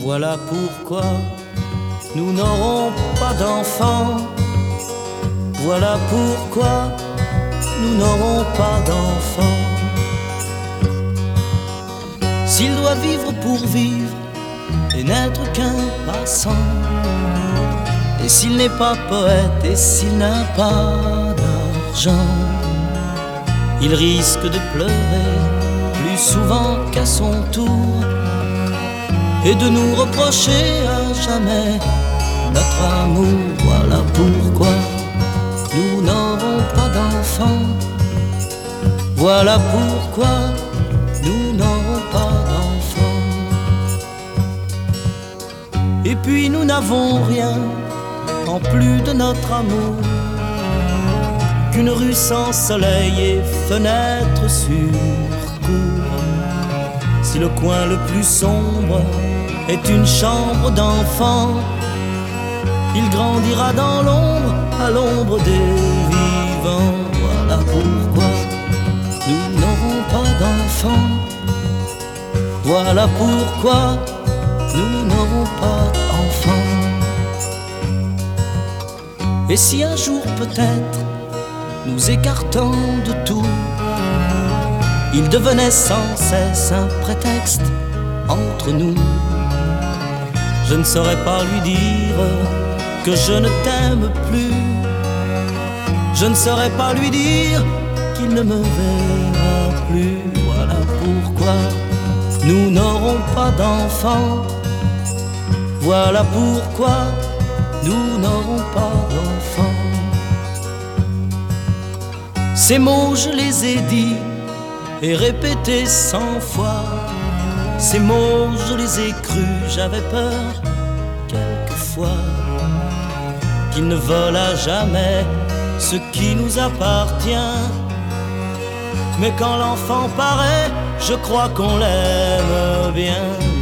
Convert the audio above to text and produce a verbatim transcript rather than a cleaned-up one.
Voilà pourquoi nous n'aurons pas d'enfants. Voilà pourquoi nous n'aurons pas d'enfants. S'il doit vivre pour vivre et n'être qu'un passant, et s'il n'est pas poète et s'il n'a pas d'argent, il risque de pleurer plus souvent qu'à son tour et de nous reprocher à jamais notre amour. Voilà pourquoi nous n'aurons pas d'enfants. Voilà pourquoi nous n'aurons pas d'enfants. Et puis nous n'avons rien en plus de notre amour qu'une rue sans soleil et fenêtre sur cour. Si le coin le plus sombre est une chambre d'enfant, il grandira dans l'ombre, à l'ombre des vivants. Voilà pourquoi nous n'aurons pas d'enfants. Voilà pourquoi nous n'aurons pas d'enfants. Et si un jour peut-être, nous écartant de tout, il devenait sans cesse un prétexte entre nous, je ne saurais pas lui dire que je ne t'aime plus. Je ne saurais pas lui dire qu'il ne me verra plus. Voilà pourquoi nous n'aurons pas d'enfants. Voilà pourquoi nous n'aurons pas d'enfants. Ces mots je les ai dits et répétés cent fois. Ces mots je les ai crus, j'avais peur quelquefois qu'il ne vole à jamais ce qui nous appartient. Mais quand l'enfant paraît, je crois qu'on l'aime bien.